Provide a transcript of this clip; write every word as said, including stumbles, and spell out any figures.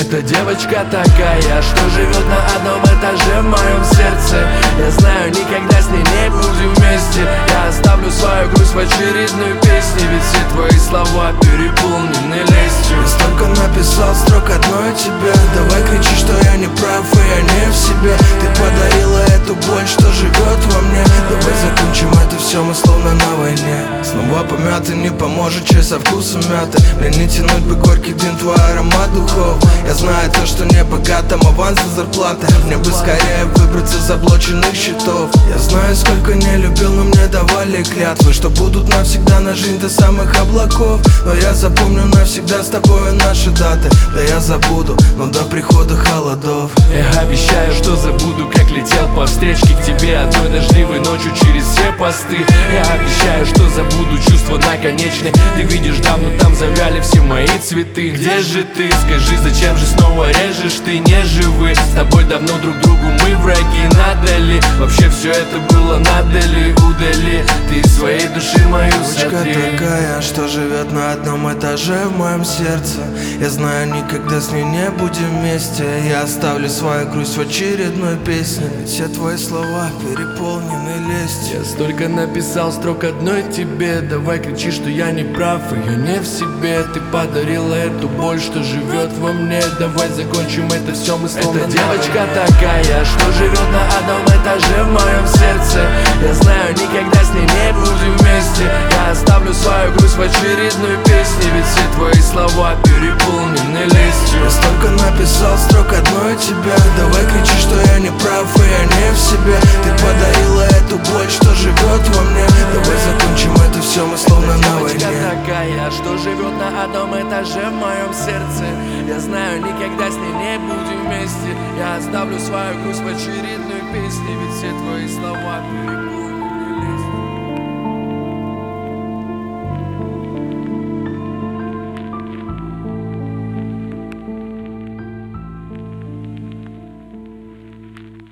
Это девочка такая, что живет на одном этаже в моем сердце. Я знаю, никогда с ней не будем вместе. Я оставлю свою грусть в очередной песне, ведь все твои слова переполнены лестью. Я столько написал строк одной тебе. Давай кричи, что я не прав и я не в себе. Ты подарила эту боль, что живет во мне. Давай закончим это все, мы словно на войне. Снова помяты, не поможет чай со вкусом мяты. Мне не тянуть бы горький дым, твой аромат духов. Я знаю то, что не богатым аванс за зарплаты. Мне бы скорее выбраться из заблоченных счетов. Я знаю, сколько не любил, но мне давали клятвы, что будут навсегда на жизнь до самых облаков. Но я запомню навсегда с тобой наши даты. Да я забуду, но до прихода холодов. Я обещаю, что забуду, как летел по встречке к тебе одной дождливой ночью через все посты. Я обещаю, что забуду чувства наконечные. Ты видишь, давно там завяли все мои цветы. Где же ты? Скажи, зачем же снова режешь? Ты не живы. С тобой давно друг другу мы враги. Надо ли? Вообще все это было надо ли? Удали ты из своей души мою сотри. Девочка такая, что живет на одном этаже в моем сердце. Я знаю, никогда с ней не будем вместе. Я оставлю свою грусть в очередной песне. Ведь все твои слова переполнены лестью. Я столько написал строк одной тебе. Давай кричи, что я не прав и я не в себе. Ты подарила эту боль, что живет во мне. Давай закончим это все, мы словно. Это девочка такая, что живет на одном этаже в моем сердце. Я знаю, никогда с ней не будем вместе. Я оставлю свою грусть в очередной песне, ведь все твои слова переполнены лестью. Я столько написал строк одной тебе. Давай кричи, что я не прав и я не в себе. Ты подарила эту боль, что живет во мне. Давай закончим это все, мы словно на войне. Девочка такая, что живет на одном этаже в моем сердце. Я знаю, никогда с ней не будем вместе. Я оставлю свою грусть в очередной песне, ведь все твои слова переполнены.